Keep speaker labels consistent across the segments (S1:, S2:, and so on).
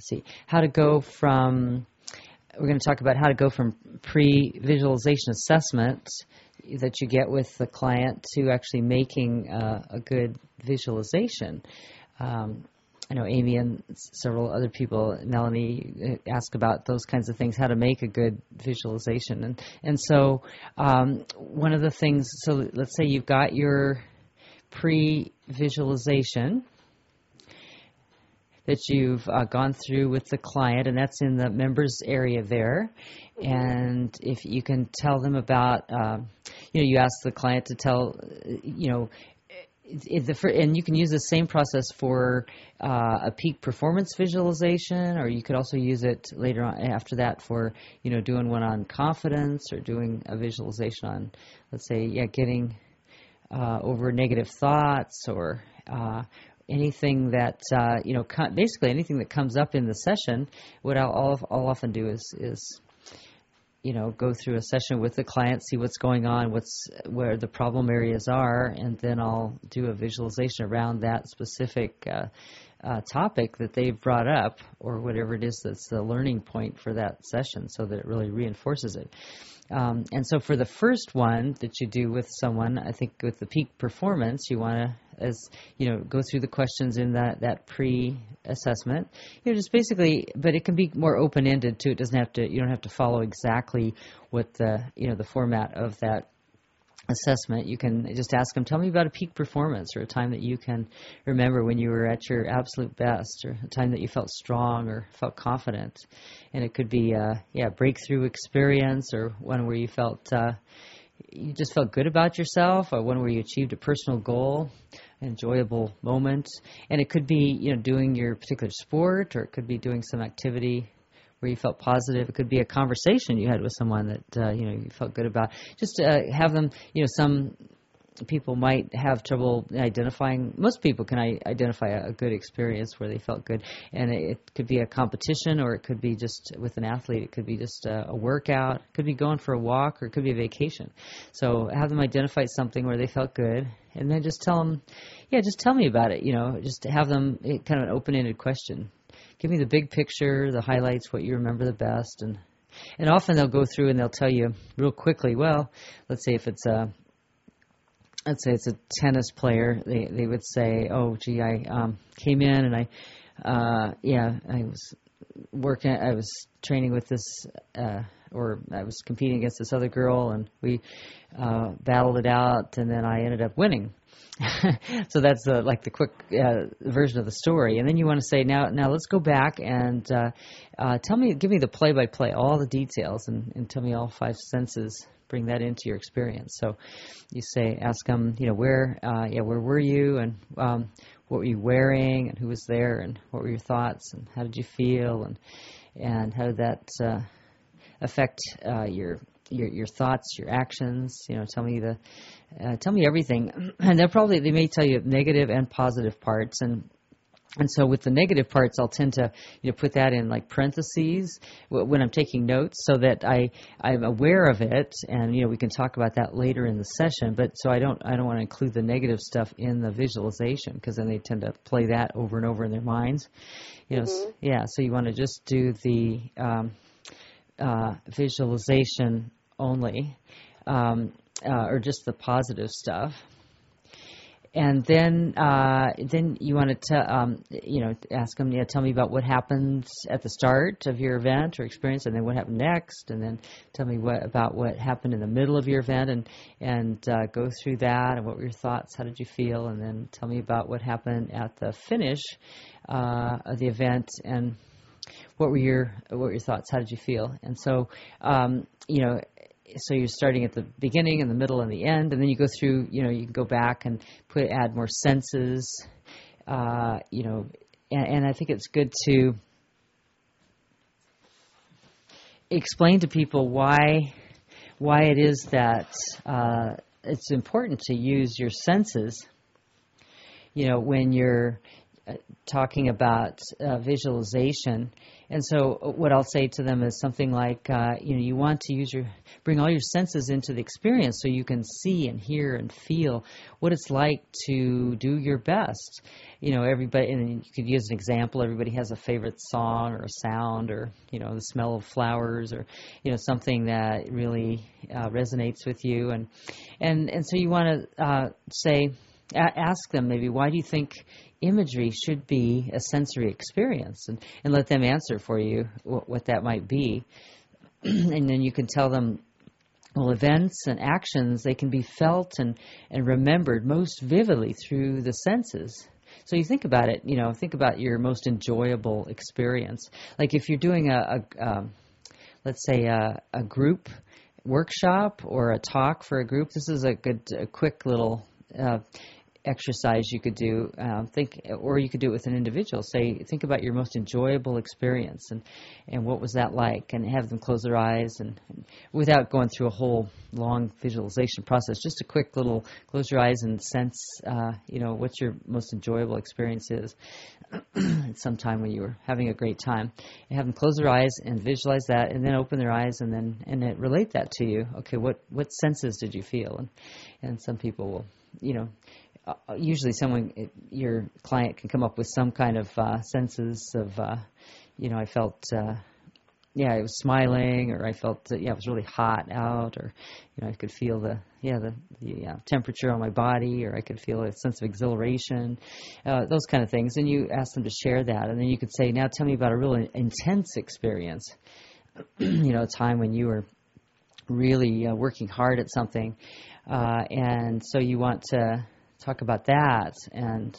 S1: see, how to go from, we're going to talk about how to go from pre-visualization assessment that you get with the client to actually making a good visualization. I know Amy and several other people, Melanie, ask about those kinds of things, how to make a good visualization. And so one of the things, so let's say you've got your pre-visualization that you've gone through with the client, and that's in the members area there. And if you can tell them about, you ask the client to tell, and you can use the same process for a peak performance visualization, or you could also use it later on after that for, doing one on confidence or doing a visualization on, let's say, getting over negative thoughts or anything that, basically anything that comes up in the session. What I'll often do is go through a session with the client, see what's going on, where the problem areas are, and then I'll do a visualization around that specific topic that they've brought up, or whatever it is that's the learning point for that session, so that it really reinforces it. And so for the first one that you do with someone, I think with the peak performance, you want to, go through the questions in that pre-assessment. Just basically, but it can be more open-ended too. You don't have to follow exactly what the format of that assessment. You can just ask them, tell me about a peak performance, or a time that you can remember when you were at your absolute best, or a time that you felt strong or felt confident. And it could be a breakthrough experience, or one where you you just felt good about yourself, or one where you achieved a personal goal, an enjoyable moment. And it could be, doing your particular sport, or it could be doing some activity where you felt positive. It could be a conversation you had with someone that, you felt good about. Just have them, some people might have trouble identifying. Most people can identify a good experience where they felt good. And it could be a competition, or it could be just with an athlete. It could be just a workout. It could be going for a walk, or it could be a vacation. So have them identify something where they felt good, and then just tell them, just tell me about it. Just have them kind of an open-ended question. Give me the big picture, the highlights, what you remember the best. And often they'll go through and they'll tell you real quickly, well, let's say it's a tennis player, they would say, oh, gee, I came in and I was training with this, or I was competing against this other girl, and we battled it out, and then I ended up winning. So that's like the quick version of the story. And then you want to say, now let's go back and give me the play-by-play, all the details, and tell me all five senses. Bring that into your experience. So you ask them, where were you, and what were you wearing, and who was there, and what were your thoughts, and how did you feel, and how did that affect your thoughts, your actions. Tell me everything. And they may tell you negative and positive parts, and so with the negative parts, I'll tend to put that in like parentheses when I'm taking notes, so that I'm aware of it, and we can talk about that later in the session. But so I don't want to include the negative stuff in the visualization, because then they tend to play that over and over in their minds. So you want to just do the visualization only, or just the positive stuff. And then you want to ask them, tell me about what happened at the start of your event or experience, and then what happened next, and then tell me about what happened in the middle of your event, and go through that, and what were your thoughts, how did you feel, and then tell me about what happened at the finish of the event, and what were your thoughts, how did you feel. And so so you're starting at the beginning and the middle and the end, and then you go through, you can go back and add more senses, and I think it's good to explain to people why it is that it's important to use your senses, when you're talking about visualization. And so what I'll say to them is something like, you want to bring all your senses into the experience so you can see and hear and feel what it's like to do your best. Everybody, and you could use an example, everybody has a favorite song or a sound or, the smell of flowers or, something that really resonates with you. And so you want to ask them maybe, why do you think imagery should be a sensory experience? And let them answer for you what that might be. And then you can tell them, well, events and actions, they can be felt and remembered most vividly through the senses. So you think about it, think about your most enjoyable experience. Like if you're doing let's say a group workshop or a talk for a group, this is a quick little exercise you could do. Or you could do it with an individual. Think about your most enjoyable experience and what was that like, and have them close their eyes and without going through a whole long visualization process. Just a quick little close your eyes and sense, what your most enjoyable experience is. Sometime when you were having a great time, and have them close their eyes and visualize that, and then open their eyes and then relate that to you. Okay, what senses did you feel? And some people will, usually your client can come up with some kind of senses of, I felt, I was smiling, or I felt, it was really hot out, or, I could feel the temperature on my body, or I could feel a sense of exhilaration, those kind of things. And you ask them to share that, and then you could say, now tell me about a really intense experience, a time when you were really working hard at something, and so you want to talk about that and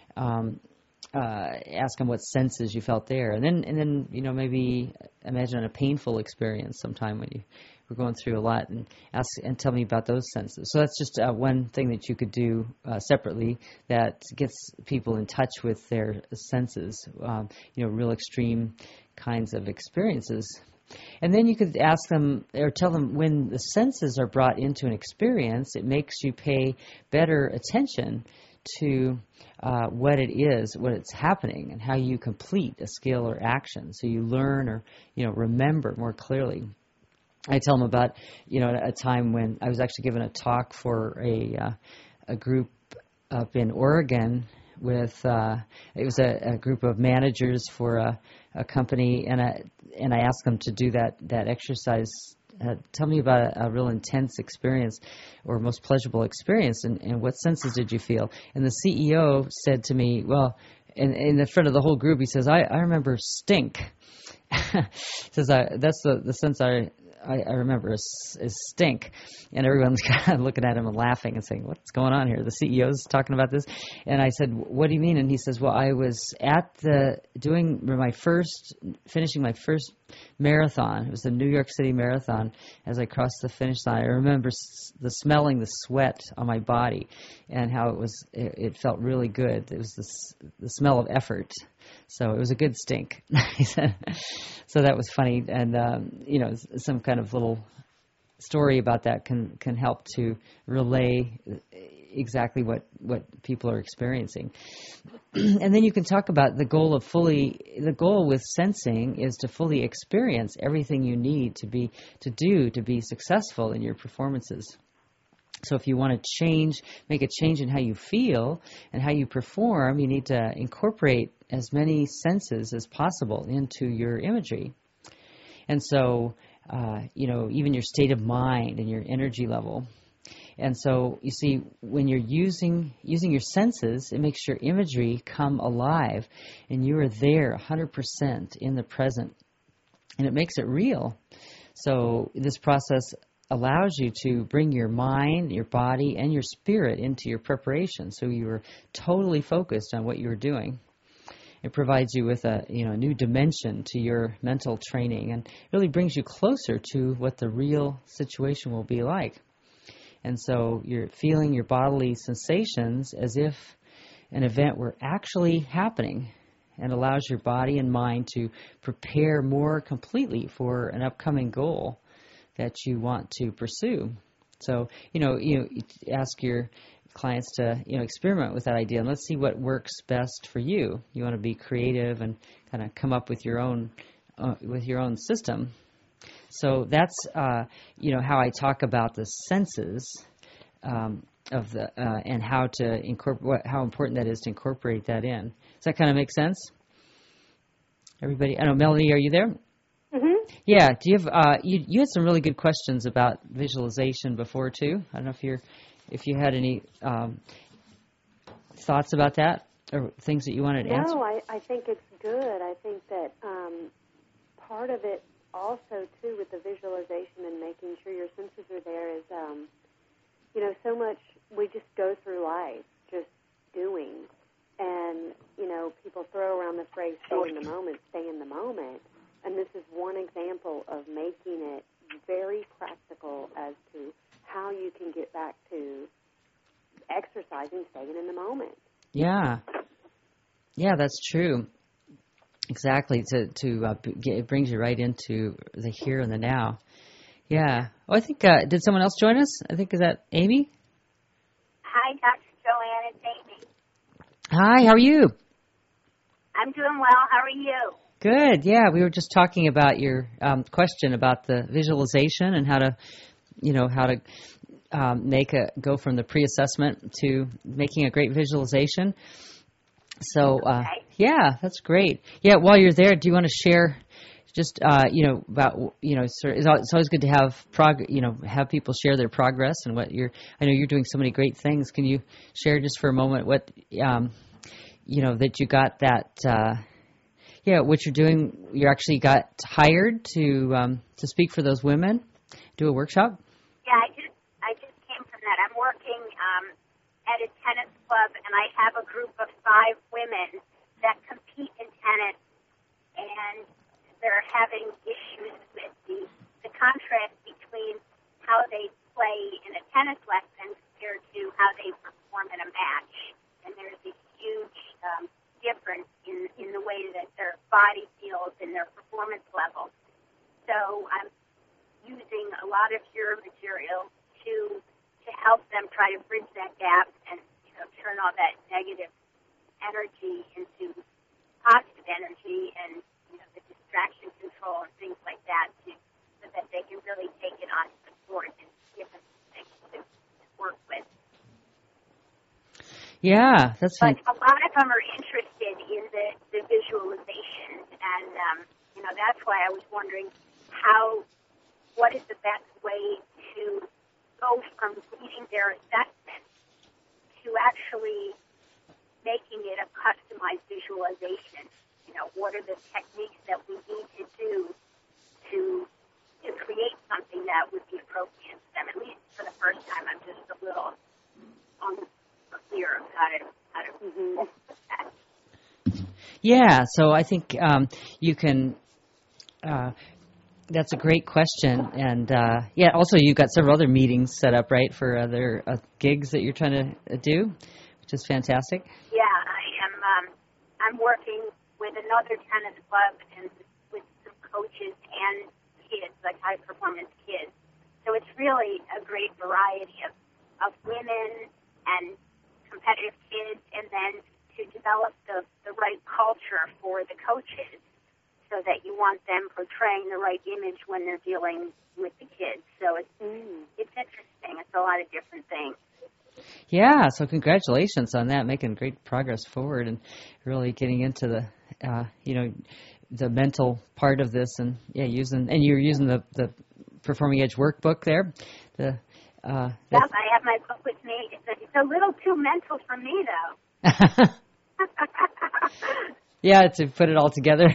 S1: ask them what senses you felt there, and then maybe imagine a painful experience sometime when you were going through a lot, and ask and tell me about those senses. So that's just one thing that you could do separately that gets people in touch with their senses, real extreme kinds of experiences. And then you could ask them or tell them, when the senses are brought into an experience, it makes you pay better attention to what it is, what it's happening, and how you complete a skill or action. So you learn or, remember more clearly. I tell them about, a time when I was actually given a talk for a group up in Oregon with, it was a group of managers for a company, and I asked them to do that exercise. Tell me about a real intense experience or most pleasurable experience, and what senses did you feel? And the CEO said to me, well, in the front of the whole group, he says, I remember stink. He says, that's the sense I remember is stink. And everyone's kind of looking at him and laughing and saying, what's going on here? The CEO's talking about this. And I said, what do you mean? And he says, well, I was finishing my first marathon. It was the New York City Marathon. As I crossed the finish line, I remember smelling the sweat on my body and how it felt really good. It was the smell of effort. So it was a good stink. So that was funny. And, some kind of little story about that can help to relay exactly what people are experiencing. And then you can talk about the goal with sensing is to fully experience everything you need to be successful in your performances. So if you want to make a change in how you feel and how you perform, you need to incorporate as many senses as possible into your imagery. And so, even your state of mind and your energy level. And so, you see, when you're using your senses, it makes your imagery come alive, and you are there 100% in the present, and it makes it real. So this process allows you to bring your mind, your body, and your spirit into your preparation. So you are totally focused on what you're doing. It provides you with a new dimension to your mental training, and really brings you closer to what the real situation will be like. And so you're feeling your bodily sensations as if an event were actually happening, and allows your body and mind to prepare more completely for an upcoming goal that you want to pursue. So, you ask your clients to, experiment with that idea and let's see what works best for you. You want to be creative and kind of come up with your own system. So that's how I talk about the senses of the and how to how important that is to incorporate that in. Does that kind of make sense? Everybody, I don't know, Melanie, are you there?
S2: Mm-hmm.
S1: Yeah. Do you have you had some really good questions about visualization before too? I don't know if you had any thoughts about that or things that you wanted to answer.
S2: No, I think it's good. I think that part of it also too with the visualization and making sure your senses are there is so much we just go through life just doing, and people throw around the phrase stay in the moment, and this is one example of making it very practical as to how you can get back to exercising, staying in the moment.
S1: Yeah, that's true. Exactly. It brings you right into the here and the now. Yeah. Oh, I think did someone else join us? I think is that Amy?
S3: Hi, Dr. Joanne. It's Amy.
S1: Hi. How are you?
S3: I'm doing well. How are you?
S1: Good. Yeah, we were just talking about your question about the visualization and how to go from the pre-assessment to making a great visualization. So, yeah, that's great. Yeah, while you're there, do you want to share just, about, it's always good to have have people share their progress and I know you're doing so many great things. Can you share just for a moment what, that you got that, what you're doing, you actually got hired to speak for those women, do a workshop?
S3: Yeah, I just came from that. I'm working at a tennis club, and I have a group of 5 women that compete in tennis, and they're having issues with the contrast between how they play in a tennis lesson compared to how they perform in a match. And there's a huge difference in the way that their body feels and their performance level. So I'm using a lot of your material to help them try to bridge that gap and turn all that negative energy into positive energy and the distraction control and things like that, so that they can really take it on the board and give them things to work with.
S1: Yeah, that's
S3: right. But a lot of them are interested in the visualization, and that's why I was wondering what is the best way to go from reading their assessment to actually making it a customized visualization. What are the techniques that we need to do to create something that would be appropriate to them? At least for the first time, I'm just a little unclear of how to work with that.
S1: Yeah, so I think you can. That's a great question, and also you've got several other meetings set up, right, for other gigs that you're trying to do, which is fantastic.
S3: Yeah, I am. I'm working with another tennis club and with some coaches and kids, like high performance kids. So it's really a great variety of women and competitive kids, and then to develop the right culture for the coaches, so that you want them portraying the right image when they're dealing with the kids. So it's interesting. It's a lot of different things.
S1: Yeah, so congratulations on that, making great progress forward and really getting into the, the mental part of this, and you're using the Performing Edge workbook there.
S3: Yes, I have my book with me. It's a little too mental for me, though.
S1: Yeah, to put it all together.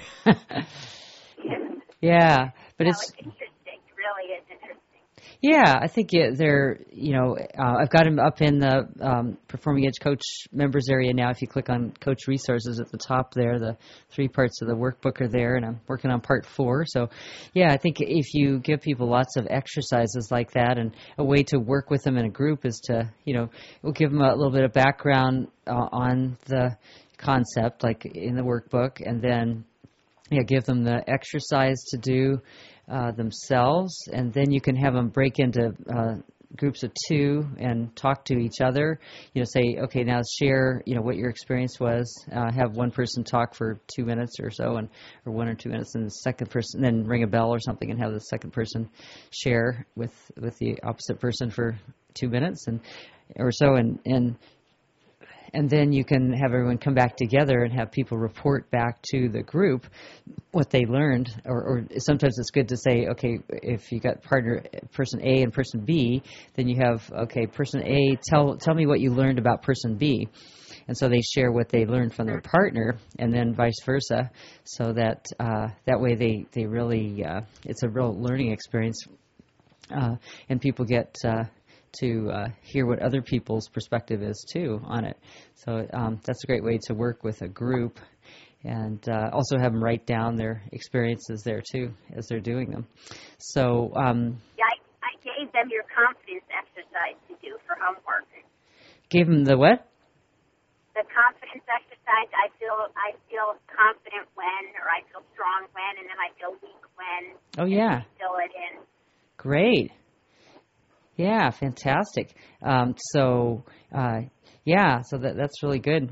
S1: Yeah, but it's
S3: interesting. It really is interesting.
S1: Yeah, I think they're, I've got them up in the Performing Edge Coach members area now. If you click on Coach Resources at the top there, the 3 parts of the workbook are there, and I'm working on part 4. So, yeah, I think if you give people lots of exercises like that, and a way to work with them in a group is to, we'll give them a little bit of background on the concept, like in the workbook, and then give them the exercise to do themselves, and then you can have them break into groups of two and talk to each other. Say, okay, now share, what your experience was. Have one person talk for 2 minutes or so, or 1 or 2 minutes, and the second person, then ring a bell or something, and have the second person share with the opposite person for 2 minutes or so, and then you can have everyone come back together and have people report back to the group what they learned. Or sometimes it's good to say, okay, if you got person A and person B, then you have, okay, person A, tell me what you learned about person B. And so they share what they learned from their partner, and then vice versa, so that that way they really, it's a real learning experience, and people get to hear what other people's perspective is, too, on it. So that's a great way to work with a group, and also have them write down their experiences there, too, as they're doing them. So
S3: yeah, I gave them your confidence exercise to do for homework.
S1: Gave them the what?
S3: The confidence exercise. I feel confident when, or I feel strong when, and then I feel weak when.
S1: Oh, yeah.
S3: Fill it in.
S1: Great. Yeah, fantastic. So that's really good.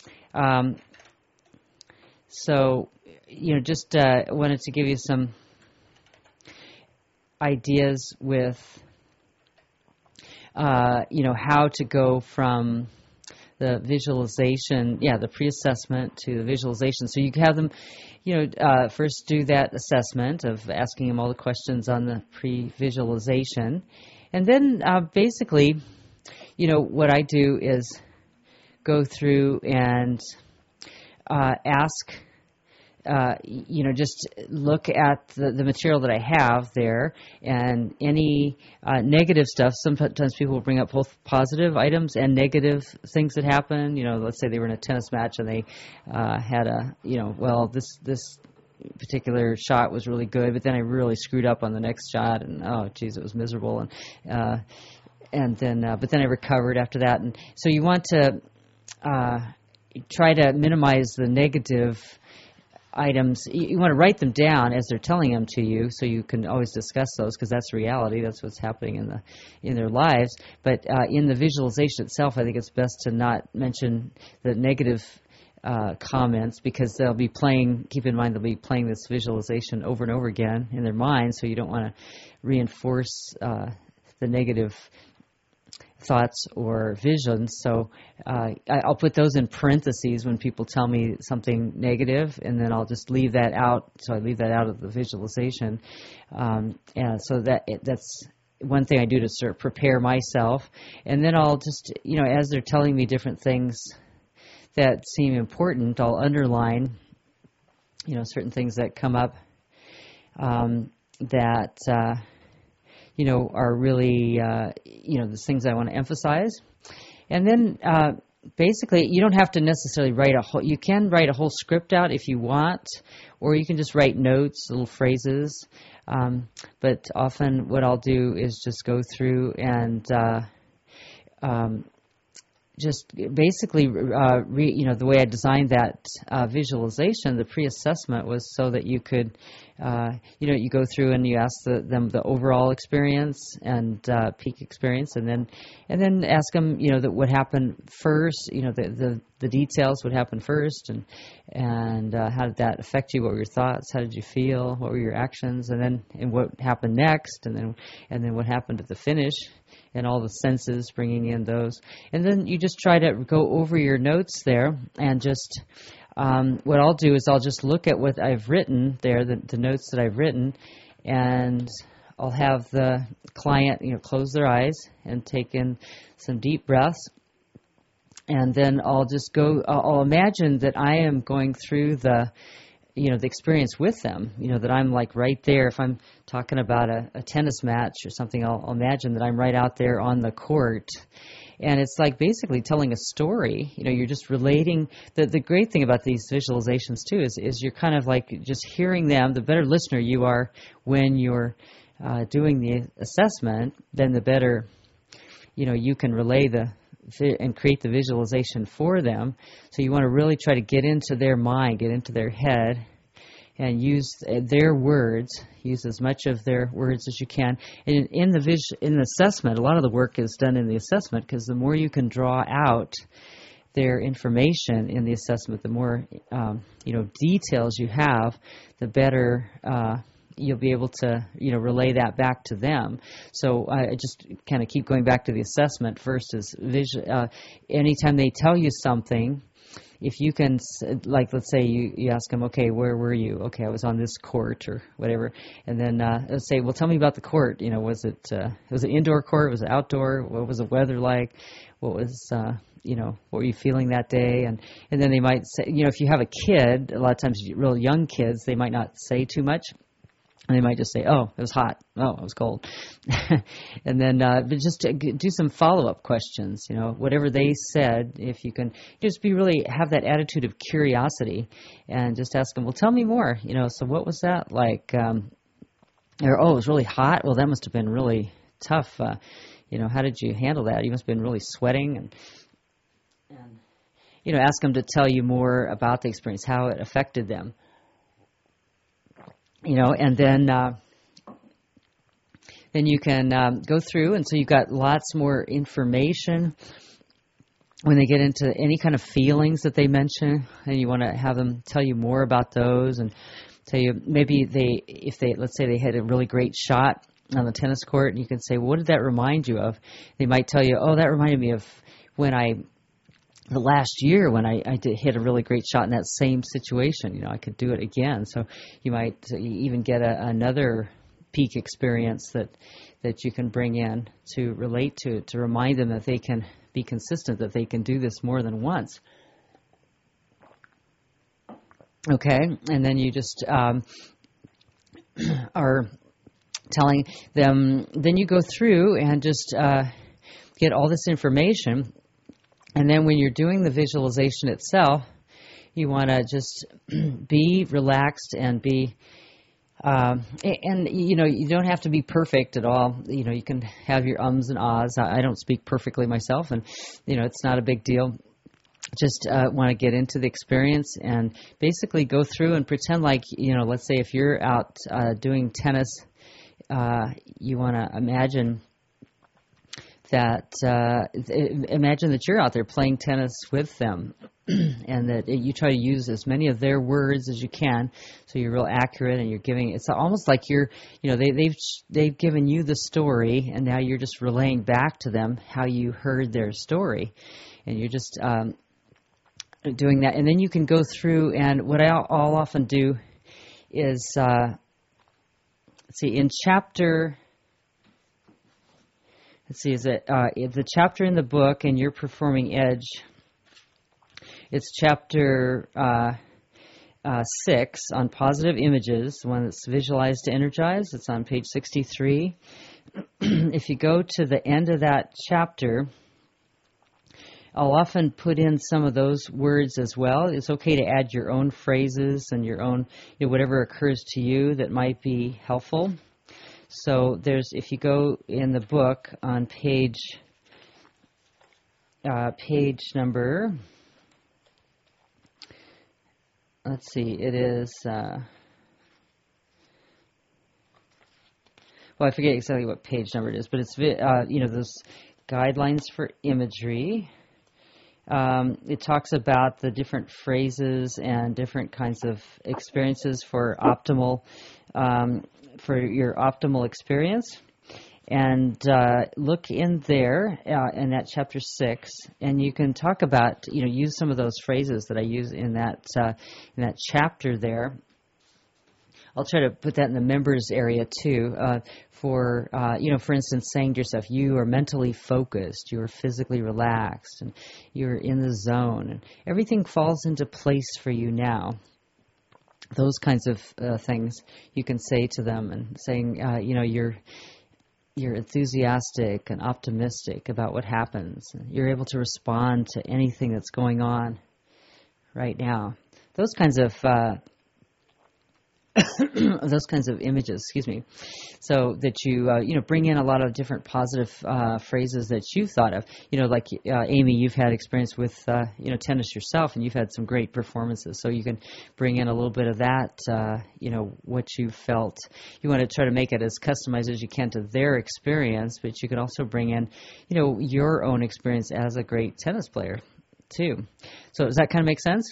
S1: Just wanted to give you some ideas with, how to go from the visualization, the pre-assessment to the visualization. So you have them, first do that assessment of asking them all the questions on the pre-visualization. And then basically, what I do is go through and ask, just look at the material that I have there, and any negative stuff. Sometimes people will bring up both positive items and negative things that happen. Let's say they were in a tennis match and they had this particular shot was really good, but then I really screwed up on the next shot, and oh geez, it was miserable, and then but then I recovered after that. And so you want to try to minimize the negative items. You want to write them down as they're telling them to you, so you can always discuss those, because that's reality. That's what's happening in their lives. But in the visualization itself, I think it's best to not mention the negative comments, because they'll be playing. Keep in mind, they'll be playing this visualization over and over again in their mind. So you don't want to reinforce the negative thoughts or visions. So I'll put those in parentheses when people tell me something negative, and then I'll just leave that out. So I leave that out of the visualization. And so that's one thing I do to sort of prepare myself. And then I'll just, as they're telling me different things that seem important, I'll underline, certain things that come up that are really, the things I want to emphasize. And then basically, you don't have to necessarily you can write a whole script out if you want, or you can just write notes, little phrases. But often what I'll do is just go through and just basically, the way I designed that visualization, the pre-assessment, was so that you could, you go through and you ask them the overall experience and peak experience, and then ask them, that what happened first, the details, what happened first, and how did that affect you? What were your thoughts? How did you feel? What were your actions? And what happened next? And then what happened at the finish? And all the senses, bringing in those. And then you just try to go over your notes there, and just what I'll do is I'll just look at what I've written there, the notes that I've written, and I'll have the client, close their eyes and take in some deep breaths. And then I'll imagine that I am going through the experience with them, that I'm like right there. If I'm talking about a tennis match or something, I'll imagine that I'm right out there on the court. And it's like basically telling a story. You're just relating. The great thing about these visualizations, too, is you're kind of like just hearing them. The better listener you are when you're doing the assessment, then the better, you can relay and create the visualization for them. So you want to really try to get into their mind, get into their head, and use their words, use as much of their words as you can. And in the assessment, a lot of the work is done in the assessment, because the more you can draw out their information in the assessment, the more details you have, the better you'll be able to relay that back to them. So I just kind of keep going back to the assessment first. Is anytime they tell you something, if you can, like, let's say you ask them, okay, where were you? Okay, I was on this court or whatever. And then say, well, tell me about the court. Was it indoor court? Was it outdoor? What was the weather like? What was, what were you feeling that day? And then they might say, if you have a kid, a lot of times real young kids, they might not say too much. And they might just say, oh, it was hot. Oh, it was cold. And then but just to do some follow-up questions, whatever they said, if you can just have that attitude of curiosity and just ask them, well, tell me more. So what was that like? Or, oh, it was really hot. Well, that must have been really tough. How did you handle that? You must have been really sweating. And ask them to tell you more about the experience, how it affected them. And then you can go through, and so you've got lots more information when they get into any kind of feelings that they mention, and you want to have them tell you more about those, and tell you maybe let's say they had a really great shot on the tennis court, and you can say, well, what did that remind you of? They might tell you, oh, that reminded me of the last year when I did hit a really great shot in that same situation. I could do it again. So you might even get another peak experience that you can bring in to relate to remind them that they can be consistent, that they can do this more than once. Okay, and then you just are telling them, then you go through and just get all this information. And then when you're doing the visualization itself, you want to just be relaxed and be, you don't have to be perfect at all. You can have your ums and ahs. I don't speak perfectly myself, and, it's not a big deal. Just want to get into the experience and basically go through and pretend like, let's say if you're out doing tennis, you want to imagine that you're out there playing tennis with them, and that you try to use as many of their words as you can, so you're real accurate, and you're giving. It's almost like they've given you the story, and now you're just relaying back to them how you heard their story, and you're just doing that. And then you can go through, and what I'll often do is in chapter. Let's see, is it the chapter in the book, and Your Performing Edge? It's chapter 6 on positive images, the one that's visualized to energize. It's on page 63. If you go to the end of that chapter, I'll often put in some of those words as well. It's okay to add your own phrases and your own, whatever occurs to you that might be helpful. So if you go in the book on page number, let's see, it is, I forget exactly what page number it is, but it's, those guidelines for imagery. It talks about the different phrases and different kinds of experiences for your optimal experience. And look in there in that chapter 6, and you can talk about, use some of those phrases that I use in that chapter there. I'll try to put that in the members area too. For instance, saying to yourself, you are mentally focused, you are physically relaxed, and you're in the zone, and everything falls into place for you now. Those kinds of things you can say to them, and saying, you're enthusiastic and optimistic about what happens. You're able to respond to anything that's going on right now. Those kinds of those kinds of images, excuse me, so that you bring in a lot of different positive phrases that you've thought of. Like Amy, you've had experience with tennis yourself, and you've had some great performances. So you can bring in a little bit of that. What you felt. You want to try to make it as customized as you can to their experience, but you can also bring in your own experience as a great tennis player too. So does that kind of make sense?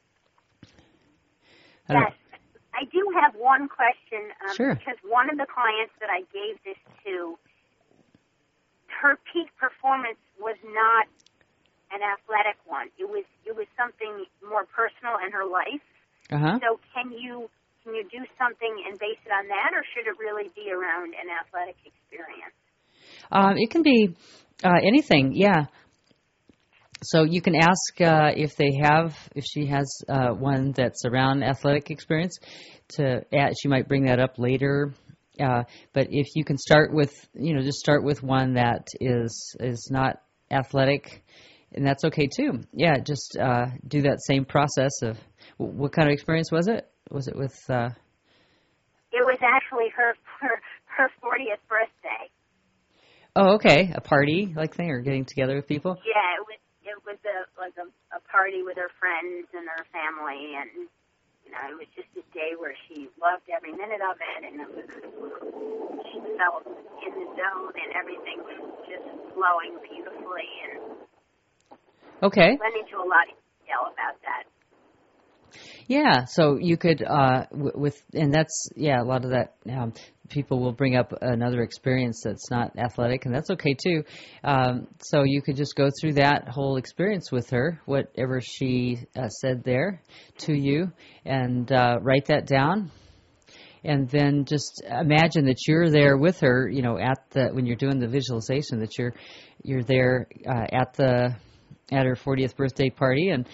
S3: Yes. I do have one question.
S1: Sure.
S3: Because one of the clients that I gave this to, her peak performance was not an athletic one. It was something more personal in her life.
S1: Uh-huh.
S3: So can you do something and base it on that, or should it really be around an athletic experience?
S1: It can be anything, yeah. So you can ask if she has one that's around athletic experience. She might bring that up later. But if you can start with, just start with one that is not athletic, and that's okay too. Yeah, just do that same process of what kind of experience was it? Was it with?
S3: It was actually her 40th birthday.
S1: Oh, okay, a party-like thing, or getting together with people.
S3: Yeah, it was a party with her friends and her family, and it was just a day where she loved every minute of it, and she felt in the zone, and everything was just flowing beautifully. And
S1: okay,
S3: went into a lot of detail about that.
S1: Yeah, so you could and that's a lot of that. People will bring up another experience that's not athletic, and that's okay too. So you could just go through that whole experience with her, whatever she said there to you, and write that down. And then just imagine that you're there with her, when you're doing the visualization, that you're there at her 40th birthday party, and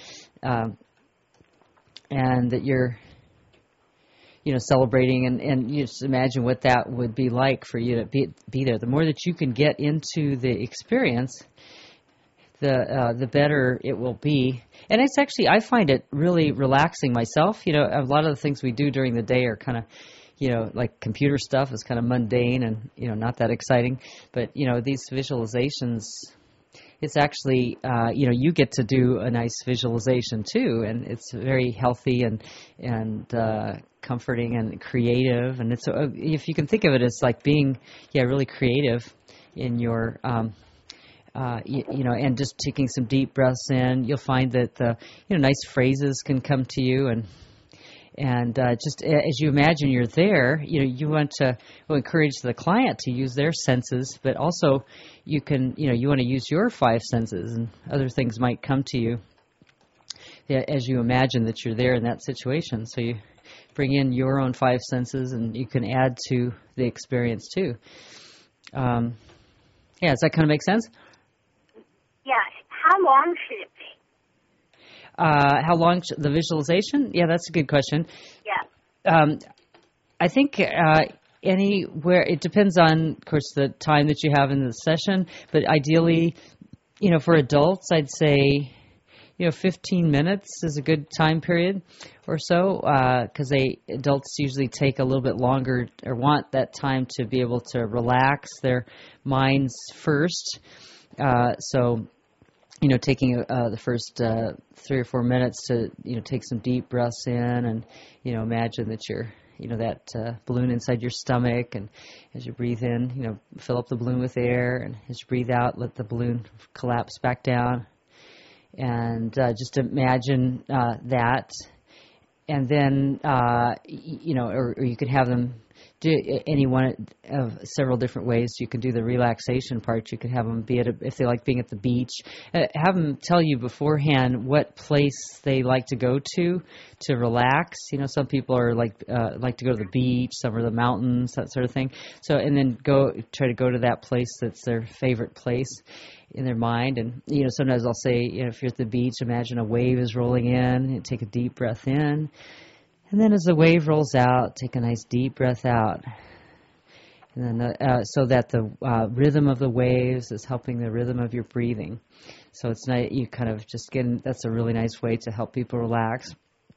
S1: that you're celebrating, and you just imagine what that would be like for you to be there. The more that you can get into the experience, the better it will be. And it's actually, I find it really relaxing myself. A lot of the things we do during the day are kind of, like computer stuff is kind of mundane and, not that exciting. But, these visualizations, it's actually, you get to do a nice visualization too, and it's very healthy and comforting and creative. And it's, if you can think of it as like being, really creative in your, and just taking some deep breaths in, you'll find that nice phrases can come to you, and just as you imagine you're there, you want to encourage the client to use their senses, but also you can, you want to use your five senses, and other things might come to you as you imagine that you're there in that situation. So you bring in your own five senses, and you can add to the experience too. Does that kind of make sense?
S3: Yeah. How long should it be?
S1: How long the visualization? Yeah, that's a good question.
S3: Yeah.
S1: I think anywhere, it depends on, of course, the time that you have in the session, but ideally, for adults, I'd say, 15 minutes is a good time period or so, because adults usually take a little bit longer or want that time to be able to relax their minds first. So, taking the first 3 or 4 minutes to, take some deep breaths in, and, imagine that you're, that balloon inside your stomach, and as you breathe in, fill up the balloon with air, and as you breathe out, let the balloon collapse back down, and just imagine that, and then, or you could have them do any one of several different ways. You can do the relaxation part. You could have them be if they like being at the beach. Have them tell you beforehand what place they like to go to relax. Some people are like to go to the beach, some are the mountains, that sort of thing. So, and then try to go to that place that's their favorite place in their mind. And, sometimes I'll say, if you're at the beach, imagine a wave is rolling in, and take a deep breath in. And then as the wave rolls out, take a nice deep breath out. And then so that the rhythm of the waves is helping the rhythm of your breathing. So it's nice, you kind of just that's a really nice way to help people relax.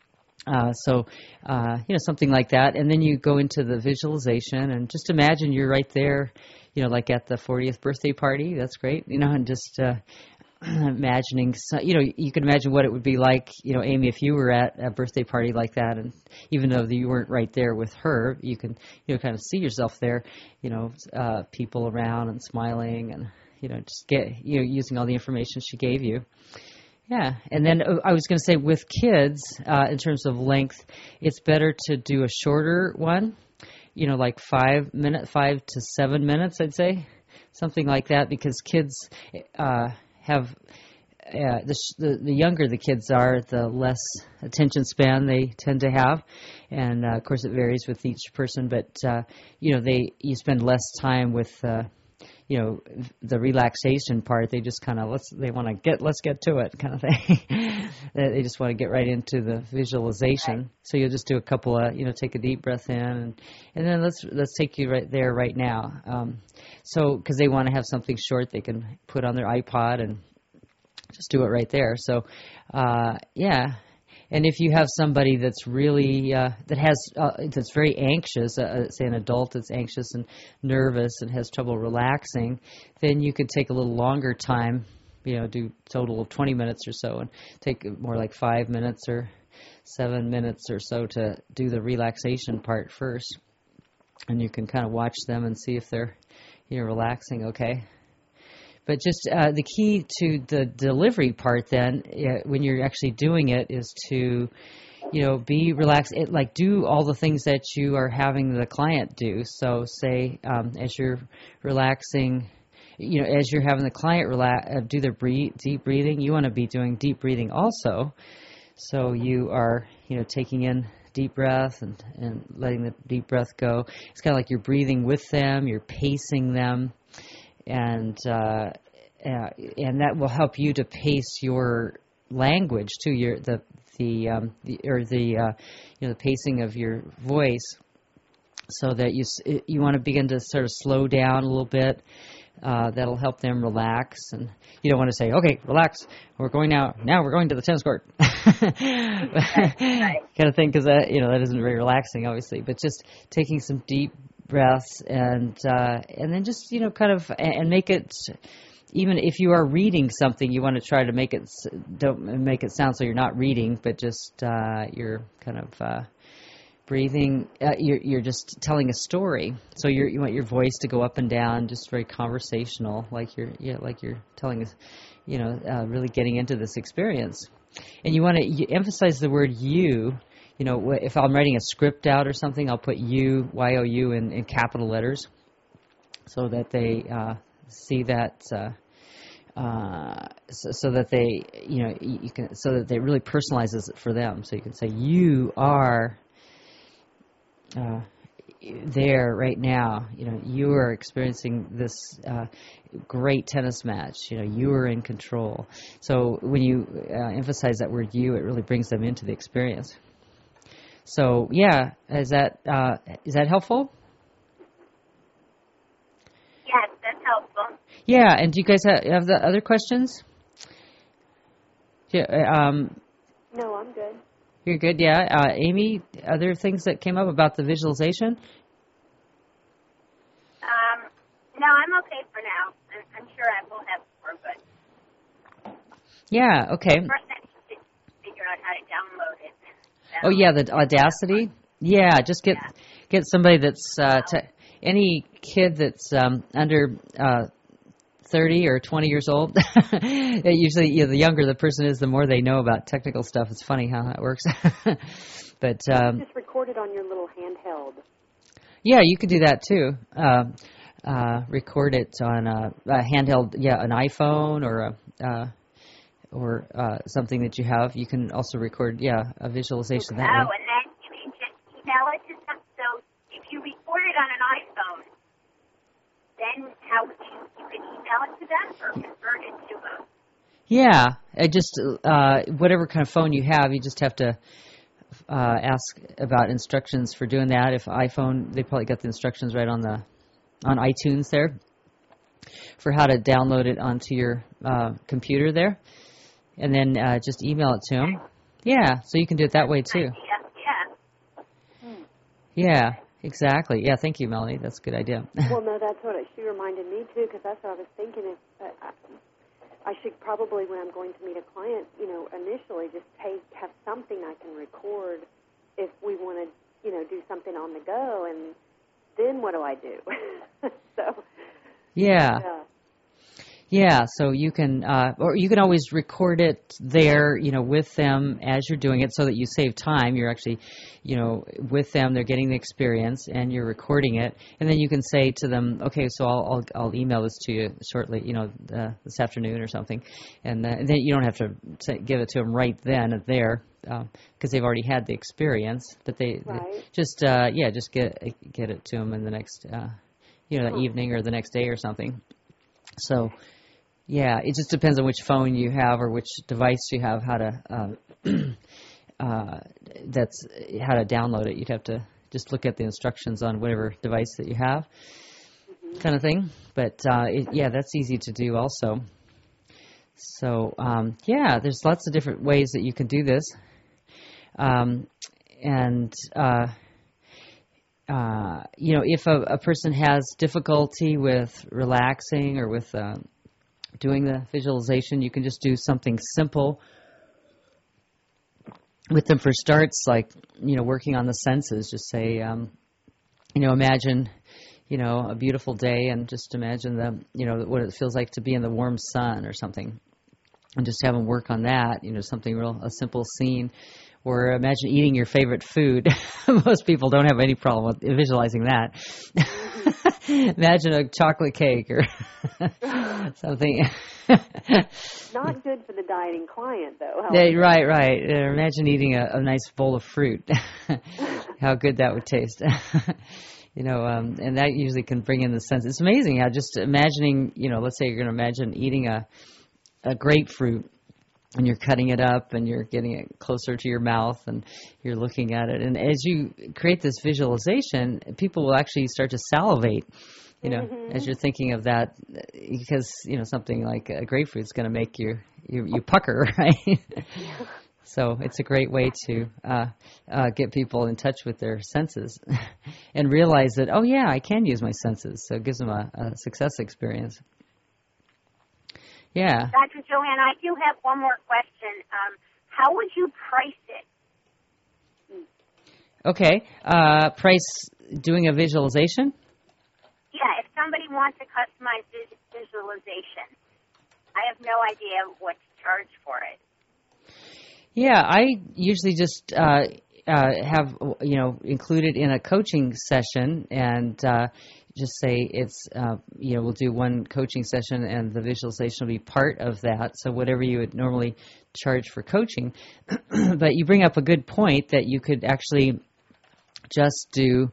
S1: Something like that. And then you go into the visualization and just imagine you're right there, like at the 40th birthday party. That's great, and just imagining, you can imagine what it would be like, Amy, if you were at a birthday party like that. And even though you weren't right there with her, you can, kind of see yourself there, people around and smiling and, just using all the information she gave you. Yeah, and then I was going to say with kids, in terms of length, it's better to do a shorter one, like 5 to 7 minutes, I'd say, something like that, because kids have the younger the kids are, the less attention span they tend to have, and of course it varies with each person, but you spend less time with the relaxation part. They just kind of let's get to it kind of thing. They just want to get right into the visualization. Right. So you'll just do a couple of, take a deep breath in, and then let's take you right there right now. So because they want to have something short they can put on their iPod and just do it right there. So yeah. And if you have somebody that's really that's very anxious, say an adult that's anxious and nervous and has trouble relaxing, then you could take a little longer time, do a total of 20 minutes or so, and take more like 5 minutes or 7 minutes or so to do the relaxation part first. And you can kind of watch them and see if they're relaxing okay. But just the key to the delivery part then, when you're actually doing it, is to, be relaxed. Do all the things that you are having the client do. So say as you're relaxing, as you're having the client do their deep breathing, you want to be doing deep breathing also. So you are, taking in deep breath and letting the deep breath go. It's kind of like you're breathing with them, you're pacing them. And that will help you to pace your language too, the pacing of your voice, so that you want to begin to sort of slow down a little bit. That'll help them relax, and you don't want to say, "Okay, relax. We're going now. Now we're going to the tennis court,"
S3: right.
S1: kind of thing, because that isn't very relaxing, obviously. But just taking some deep breaths and then just kind of and make it. Even if you are reading something, you want to try to don't make it sound so you're not reading, but just you're kind of breathing. You're just telling a story. So you want your voice to go up and down, just very conversational, like you're telling us, really getting into this experience. And you want to emphasize the word "you." If I'm writing a script out or something, I'll put "you," Y-O-U, in capital letters, so that they see that. So that they, you can, so that they really personalizes it for them. So you can say, "You are there right now. You are experiencing this great tennis match. You are in control." So when you emphasize that word "you," it really brings them into the experience. So yeah, is that helpful?
S3: Yes, that's helpful.
S1: Yeah, and do you guys have the other questions? Yeah.
S2: No, I'm good.
S1: You're good, yeah. Amy, other things that came up about the visualization?
S3: No, I'm okay for now. I'm sure I will have more, but...
S1: Yeah, okay.
S3: First, I need to figure out how to download it.
S1: Oh, yeah, the Audacity? Yeah, just get somebody that's... any kid that's under 30 or 20 years old. Usually, the younger the person is, the more they know about technical stuff. It's funny how that works. But
S2: just record it on your little handheld.
S1: Yeah, you could do that too. Record it on a handheld, an iPhone or something that you have. You can also record, a visualization that way.
S3: Oh, and then you can just email it to them. So if you record it on an iPhone, then how would you can email it to them or convert it to a...
S1: Yeah, just whatever kind of phone you have, you just have to ask about instructions for doing that. If iPhone, they probably got the instructions right on iTunes there for how to download it onto your computer there, and then just email it to them. Yeah, so you can do it that way too.
S3: Idea.
S1: Yeah, exactly. Yeah, thank you, Melanie. That's a good idea.
S2: Well, no, that's what she reminded me too, because that's what I was thinking. Is I should probably, when I'm going to meet a client, initially just have something I can record if we want to, do something on the go, and then what do I do? So.
S1: Yeah. Yeah, so you can, or you can always record it there, with them as you're doing it so that you save time. You're actually, with them, they're getting the experience and you're recording it. And then you can say to them, okay, so I'll email this to you shortly, this afternoon or something. And then you don't have to give it to them right then and there because they've already had the experience. But they just get it to them in the next, that evening or the next day or something. So. Yeah, it just depends on which phone you have or which device you have, how to download it. You'd have to just look at the instructions on whatever device that you have, kind of thing. But that's easy to do also. So there's lots of different ways that you can do this, if a person has difficulty with relaxing or with doing the visualization, you can just do something simple with them for starts, like, working on the senses. Just say, imagine, a beautiful day and just imagine what it feels like to be in the warm sun or something. And just have them work on that, something a simple scene. Or imagine eating your favorite food. Most people don't have any problem with visualizing that. Imagine a chocolate cake or something.
S2: Not good for the dieting client, though.
S1: Right. Imagine eating a nice bowl of fruit. How good that would taste. And that usually can bring in the sense. It's amazing how just imagining, let's say you're going to imagine eating a grapefruit. And you're cutting it up and you're getting it closer to your mouth and you're looking at it. And as you create this visualization, people will actually start to salivate, as you're thinking of that, because, something like a grapefruit is going to make you pucker, right? So it's a great way to get people in touch with their senses and realize that, oh, yeah, I can use my senses. So it gives them a success experience. Yeah.
S3: Dr. Joanne, I do have one more question. How would you price it?
S1: Okay. Price doing a visualization?
S3: Yeah, if somebody wants a customized visualization, I have no idea what to charge for it.
S1: Yeah, I usually just have, included in a coaching session and just say it's, we'll do one coaching session and the visualization will be part of that. So whatever you would normally charge for coaching. But you bring up a good point that you could actually just do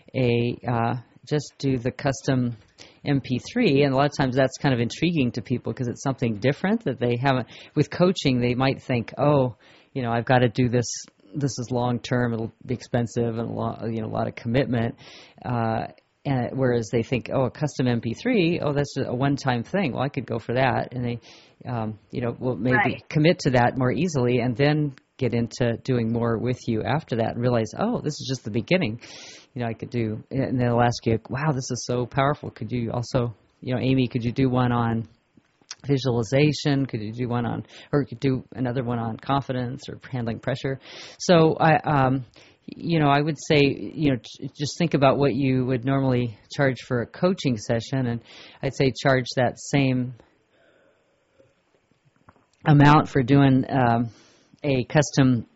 S1: the custom MP3. And a lot of times that's kind of intriguing to people because it's something different that they haven't. With coaching, they might think, I've got to do this. This is long term. It'll be expensive and a lot of commitment. And whereas they think, a custom MP3, that's a one-time thing. Well, I could go for that, and they, will maybe commit to that more easily, and then get into doing more with you after that, and realize, this is just the beginning. I could do, and they'll ask you, wow, this is so powerful. Could you also, Amy, could you do one on visualization? Could you do one on, or you could do another one on confidence or handling pressure? So I would say, just think about what you would normally charge for a coaching session, and I'd say charge that same amount for doing a custom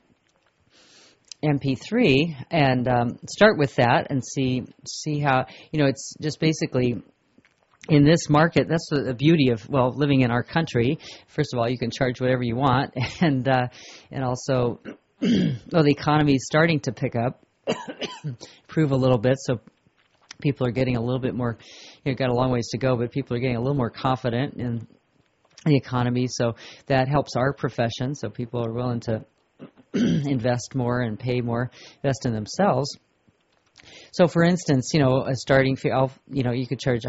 S1: MP3, and start with that and see how, it's just basically in this market. That's the beauty of, living in our country. First of all, you can charge whatever you want, and also, the economy is starting to pick up, improve a little bit, so people are getting a little bit more, got a long ways to go, but people are getting a little more confident in the economy, so that helps our profession, so people are willing to invest more and pay more, invest in themselves. So, for instance, a starting fee, you could charge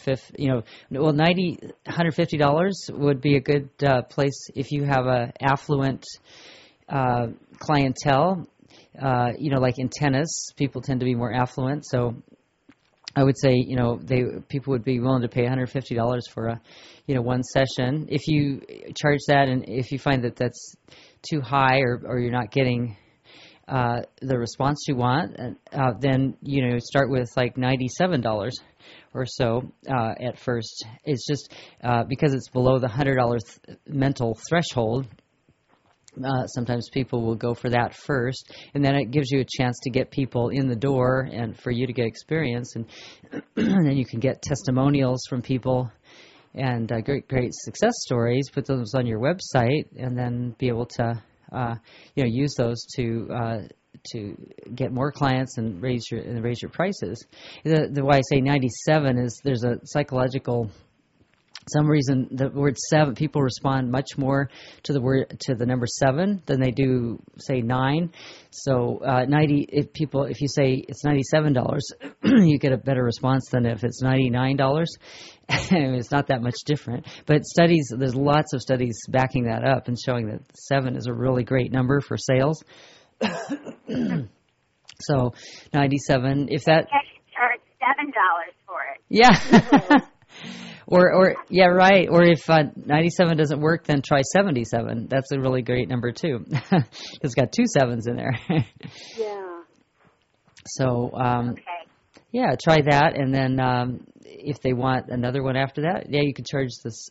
S1: $150 would be a good place if you have a affluent clientele. like in tennis, people tend to be more affluent, so I would say, people would be willing to pay $150 for one session. If you charge that, and if you find that that's too high, or you're not getting the response you want, then start with like $97 or so at first. It's just because it's below the $100 mental threshold. Sometimes people will go for that first, and then it gives you a chance to get people in the door and for you to get experience, and, and then you can get testimonials from people and great success stories, put those on your website, and then be able to use those to get more clients and raise your prices. The why I say 97 is there's a psychological. Some reason the word 7, people respond much more to the number 7 than they do say 9. So 90, if you say it's $97, you get a better response than if it's $99. It's not that much different. But there's lots of studies backing that up and showing that 7 is a really great number for sales. So 97, if that.
S3: I should charge $7 for it.
S1: Yeah. Or yeah, right. Or if 97 doesn't work, then try 77. That's a really great number too. It's got 2 7s in there.
S2: Yeah.
S1: So
S3: Okay.
S1: yeah, try that, and then if they want another one after that, yeah, you could charge this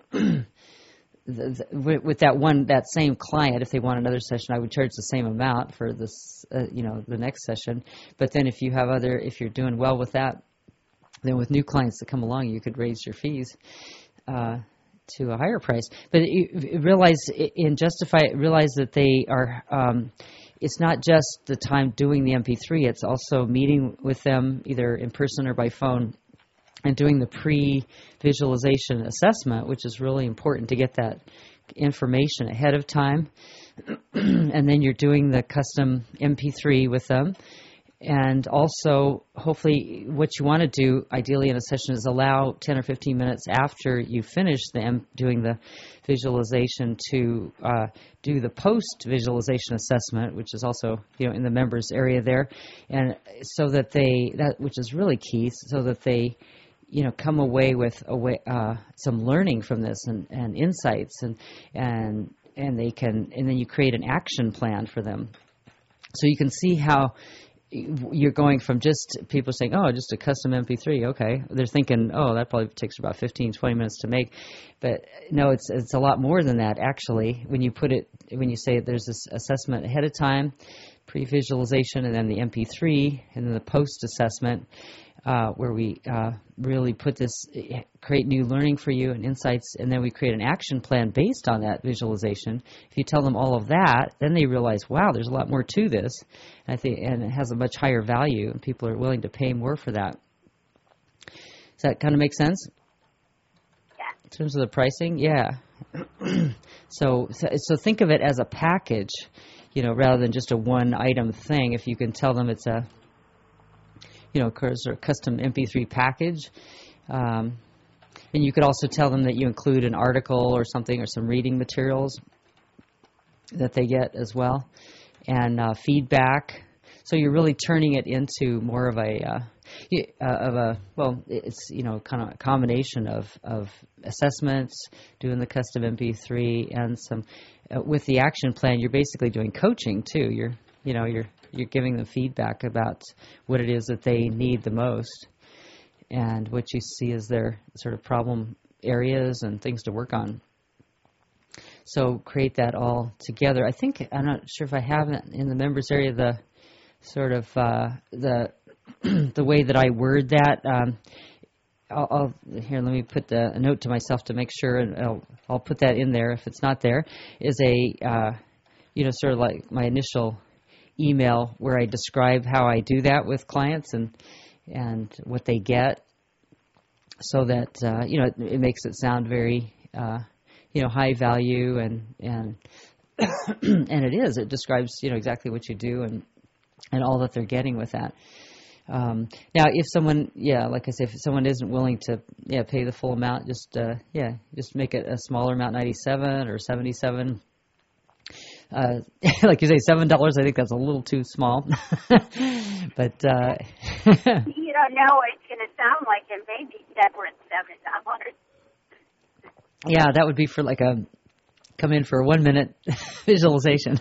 S1: with that same client. If they want another session, I would charge the same amount for this, the next session. But then if you're doing well with that. Then with new clients that come along, you could raise your fees to a higher price. But realize that they are. It's not just the time doing the MP3. It's also meeting with them either in person or by phone, and doing the pre-visualization assessment, which is really important to get that information ahead of time. And then you're doing the custom MP3 with them. And also, hopefully, what you want to do, ideally in a session, is allow 10 or 15 minutes after you finish doing the visualization to do the post-visualization assessment, which is also in the members area there, and so that which is really key, so that they come away with some learning from this and insights, and then you create an action plan for them, so you can see how. You're going from just people saying, oh, just a custom MP3, okay. They're thinking, oh, that probably takes about 15, 20 minutes to make. But no, it's a lot more than that, actually. When you say there's this assessment ahead of time, pre-visualization, and then the MP3, and then the post-assessment, where we really create new learning for you and insights, and then we create an action plan based on that visualization. If you tell them all of that, then they realize, wow, there's a lot more to this, and it has a much higher value, and people are willing to pay more for that. Does that kind of make sense?
S3: Yeah.
S1: In terms of the pricing? Yeah. So think of it as a package, rather than just a one-item thing. If you can tell them it's a custom MP3 package. And you could also tell them that you include an article or something, or some reading materials that they get as well, and feedback. So you're really turning it into more of it's kind of a combination of assessments, doing the custom MP3, and some with the action plan. You're basically doing coaching too. You're giving them feedback about what it is that they need the most, and what you see as their sort of problem areas and things to work on. So create that all together. I'm not sure if I have it in the members area, the sort of the way that I word that. Let me put a note to myself to make sure, and I'll put that in there if it's not there. Is sort of like my initial email where I describe how I do that with clients and what they get, so that it makes it sound very high value, and and it describes exactly what you do and all that they're getting with that. Now, if someone, like I say, if someone isn't willing to pay the full amount, just make it a smaller amount, 97 or 77. like you say, $7. I think that's a little too small. But
S3: You don't know what it's going to sound like, and maybe that worth $7.
S1: yeah, that would be for like a come in for a 1 minute visualization.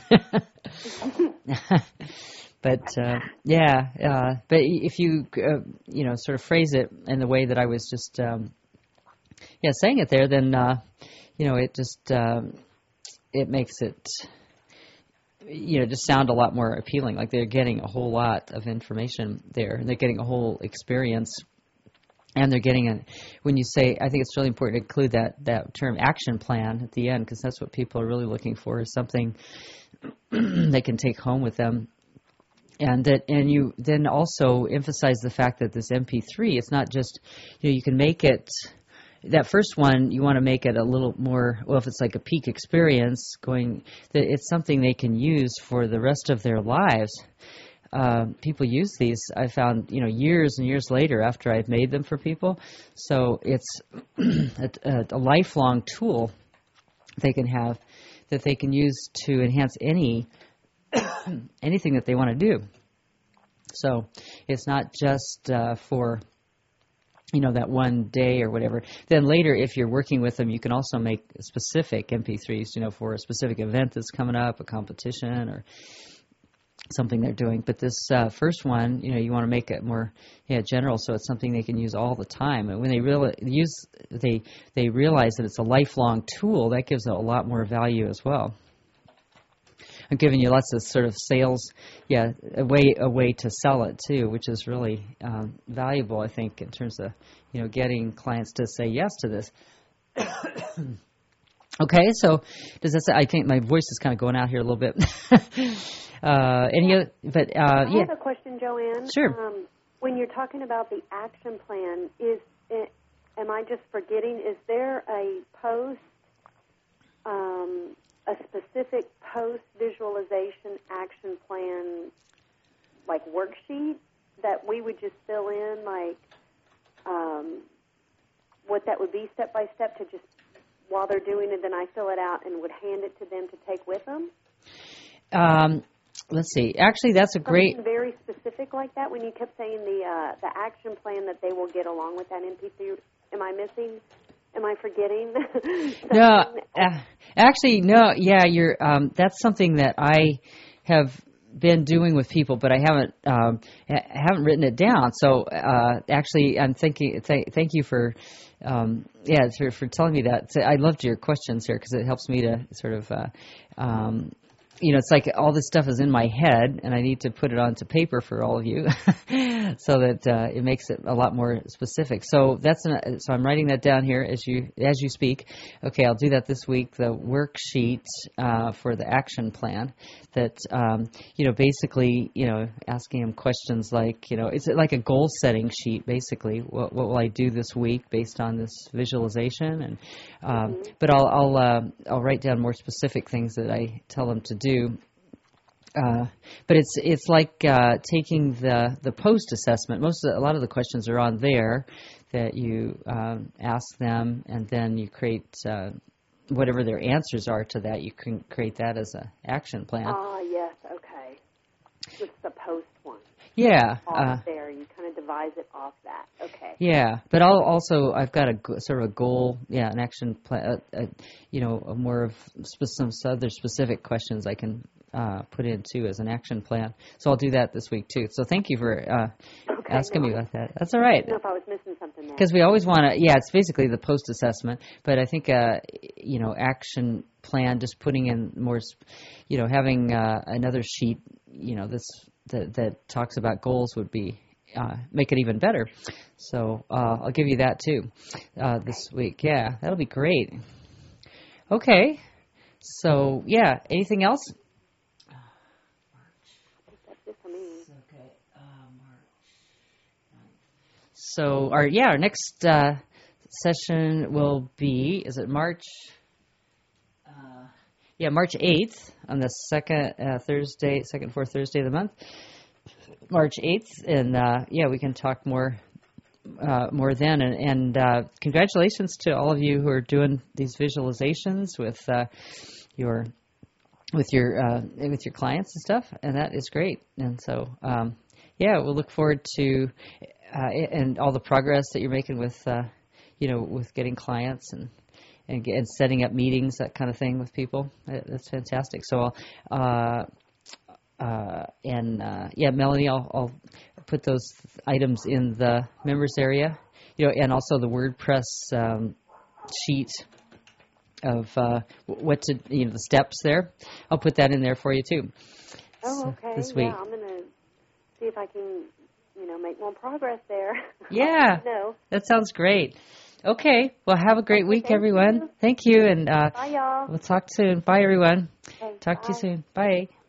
S1: But but if you sort of phrase it in the way that I was just saying it there, then it just it makes it just sound a lot more appealing. Like they're getting a whole lot of information there, and they're getting a whole experience. And they're getting when you say, I think it's really important to include that term action plan at the end, because that's what people are really looking for, is something they can take home with them. And you then also emphasize the fact that this MP3, it's not just, you can make it, that first one, you want to make it a little more, well, if it's like a peak experience it's something they can use for the rest of their lives. People use these, I found, years and years later after I've made them for people. So it's a lifelong tool they can have that they can use to enhance anything that they want to do. So it's not just for that one day or whatever. Then later, if you're working with them, you can also make specific MP3s, for a specific event that's coming up, a competition or something they're doing. But this first one, you want to make it more general, so it's something they can use all the time. And when they realize that it's a lifelong tool, that gives it a lot more value as well. I'm giving you lots of sort of sales, a way to sell it too, which is really valuable, I think, in terms of getting clients to say yes to this. Okay, so does that say, I think my voice is kind of going out here a little bit.
S2: I have a question, Joanne.
S1: Sure.
S2: When you're talking about the action plan, am I just forgetting? Is there a specific post visualization action plan, like worksheet that we would just fill in, like what that would be step by step to just while they're doing it, then I fill it out and would hand it to them to take with them?
S1: Let's see. Actually, that's a great...
S2: Something very specific like that, when you kept saying the action plan that they will get along with that MP3. Am I missing? Am I forgetting?
S1: No. Actually, no. Yeah, you're. That's something that I have been doing with people, but I haven't written it down. So actually, I'm thinking. Thank you for. For telling me that. I loved your questions here because it helps me to sort of. It's like all this stuff is in my head, and I need to put it onto paper for all of you, so that it makes it a lot more specific. So so I'm writing that down here as you speak. Okay, I'll do that this week. The worksheet for the action plan. That basically asking them questions like is it like a goal setting sheet basically? What will I do this week based on this visualization? And but I'll write down more specific things that I tell them to do. But it's like taking the post assessment. A lot of the questions are on there that you ask them, and then you create whatever their answers are to that. You can create that as an action plan.
S2: Yes, okay. Just the post one.
S1: Yeah.
S2: There, you kind of devise it off that. Okay.
S1: Yeah, but I've got a sort of a goal, an action plan, more of some other specific questions I can put in too as an action plan. So I'll do that this week too. So thank you for asking me about that. That's all right.
S2: I don't know if I was missing something there.
S1: Because we always want to, it's basically the post assessment, but I think, action plan, just putting in more, having another sheet, that talks about goals would be, make it even better. So I'll give you that too this week. Yeah, that'll be great. Okay. So, anything else?
S2: That's it for me.
S1: Okay. So our next session will be, is it March? March 8th on the second fourth Thursday of the month, March 8th, and we can talk more then. And congratulations to all of you who are doing these visualizations with your with your clients and stuff, and that is great. And so, we'll look forward to and all the progress that you're making with with getting clients and setting up meetings, that kind of thing with people. That's fantastic. So, Melanie, I'll put those items in the members area, and also the WordPress sheet of what to, the steps there. I'll put that in there for you too.
S2: Oh, okay.
S1: This week.
S2: Yeah, I'm gonna see if I can, make more progress there.
S1: Yeah.
S2: No.
S1: That sounds great. Okay. Well, have a great week, everyone.
S2: You.
S1: Thank you, and
S2: Bye, y'all.
S1: we'll talk soon. Bye, everyone.
S2: Okay,
S1: Talk to you
S2: bye.
S1: soon. Bye.